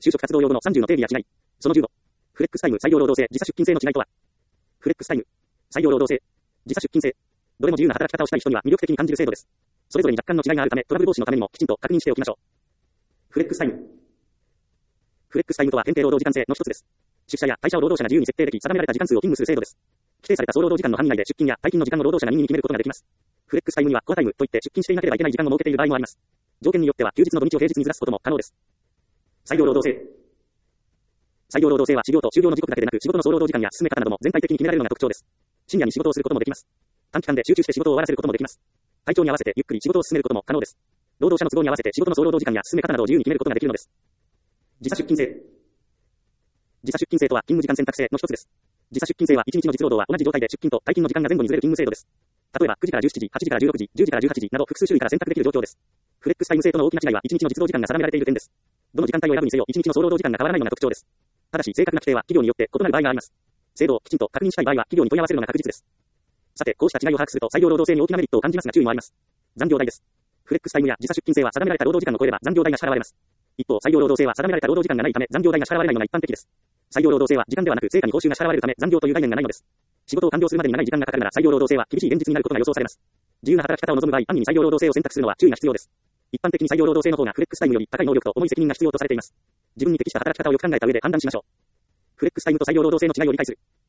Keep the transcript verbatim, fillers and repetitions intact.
就職活動用語のさんじゅうの定義や違い。そのじゅうご。フレックスタイム、採用労働制、時差出勤制の違いとは。フレックスタイム、採用労働制、時差出勤制。どれも自由な働き方をしたい人には魅力的に感じる制度です。それぞれに若干の違いがあるため、トラブル防止のためにもきちんと確認しておきましょう。フレックスタイム。フレックスタイムとは限定労働時間制の一つです。出社や退社を労働者が自由に設定でき、定められた時間数を勤務する制度です。規定された総労働時間の範囲内で出勤や退勤の時間を労働者が任意に決めることができます。フレックスタイムにはコアタイムといって出勤していなければいけない時間を設けている場合もあります。条件によっては休日の土日を平日にずらすことも可能です。採用労働制。採用労働制は始業と終業の時刻だけでなく、仕事の総労働時間や進め方なども全体的に決められるのが特徴です。深夜に仕事をすることもできます。短期間で集中して仕事を終わらせることもできます。体調に合わせてゆっくり仕事を進めることも可能です。労働者の都合に合わせて仕事の総労働時間や進め方などを自由に決めることができるのです。時差出勤制。時差出勤制とは勤務時間選択制の一つです。時差出勤制は一日の実労働は同じ状態で出勤と退勤の時間が前後にずれる勤務制度です。例えばくじからじゅうしちじ、はちじからじゅうろくじ、じゅうじからじゅうはちじなど複数種類から選択できる状況です。フレックスタイム制との大きな違いは一日の実労時間が定められている点です。どの時間帯を選ぶにせよ一日の総労働時間が変わらないのが特徴です。ただし正確な規定は企業によって異なる場合があります。制度をきちんと確認したい場合は企業に問い合わせるのが確実です。さて、こうした違いを把握すると採用労働制に大きなメリットを感じますが注意もあります。残業代です。フレックスタイムや時差出勤制は定められた労働時間を超えれば残業代が支払われます。一方、採用労働制は定められた労働時間がないため残業代が支払われないのが一般的です。採用労働制は時間ではなく成果に報酬が支払われるため残業という概念がないのです。仕事を完了するまでに長い時間がかかるなら採用労働制は厳しい現実になることが予想されます。自由な働き方を望む場合、安易に採用労働制を選択するのは注意が必要です。一般的に採用労働制の方がフレックスタイムより高い能力と重い責任が必要とされています。自分に適した働き方をよく考えた上で判断しましょう。フレックスタイムと採用労働制の違いを理解する。